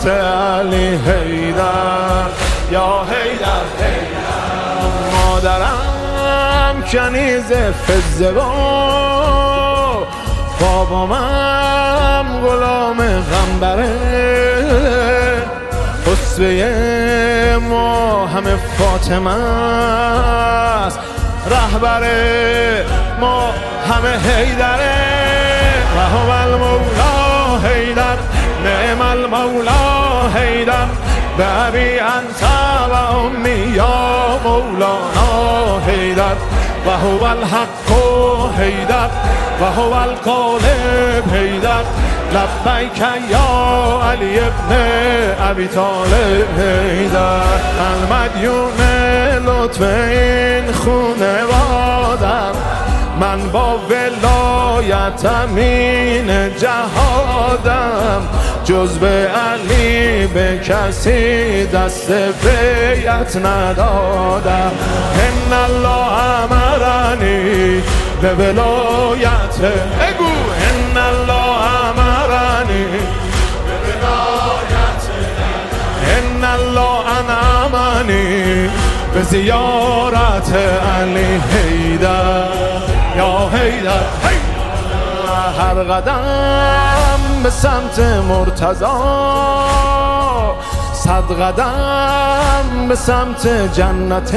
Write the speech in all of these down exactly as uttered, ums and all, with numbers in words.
ولایت علی حیدر یا حیدر حیدر. مادرم کنیز فزه و بابامم غلام غنبره، اسوه ما همه فاطمه است، رهبر ما همه حیدره. و هو المولا حیدر نعم المولا حیدر، به ابی انت و امی یا مولانا حیدر. و هو الحق حیدر و هو الغالب حیدر، لبیک یا علی ابن ابی طالب حیدر. المدیون لطف این خونوادم، من با ولایت امین جهادم، جز به علی به کسی دست بیعت ندادم. ان الله امرنی به ولایت، بگو ان الله امرنی به ولایت، ان الله انعمنی به زیارت علی حیدر یا حیدر. هر قدم به سمت مرتضی، صد قدم به سمت جنت،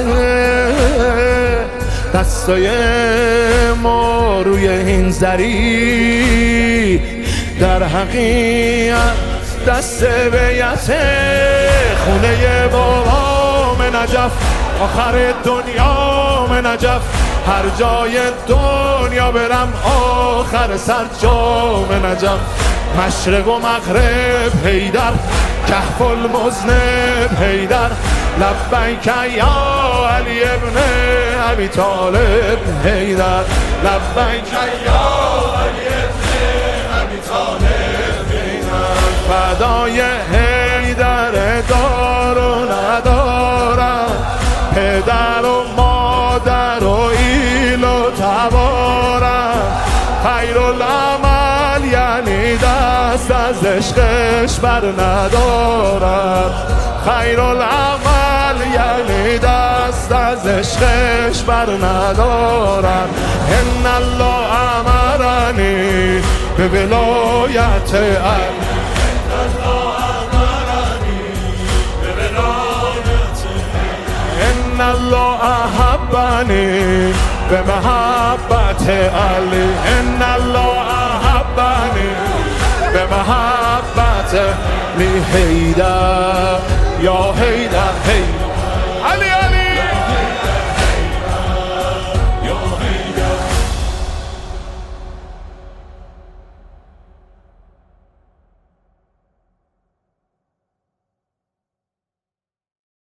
دستای ما روی این زری، در حقیقت دست بیعت. خونه بابام نجف، آخر دنیا من نجف، هر جای دنیا برم آخر سر جام نجف. مشرق و مغرب حیدر، کهف المذنب حیدر، لبیک یا علی ابن ابی طالب حیدر، لبیک یا علی ابن ابی طالب حیدر. فدای حیدر دار و ندارم، پدر و مادر و ایل و تبارم. خیر العمل یعنی دست از عشقش بر ندارم، خیر العمل یعنی دست از عشقش بر ندارم. ان الله امرنی به ولایت علی، ان الله احبنی به محبت علی، ان الله احبنی به محبت علی حیدر یا حیدر حیدر علی.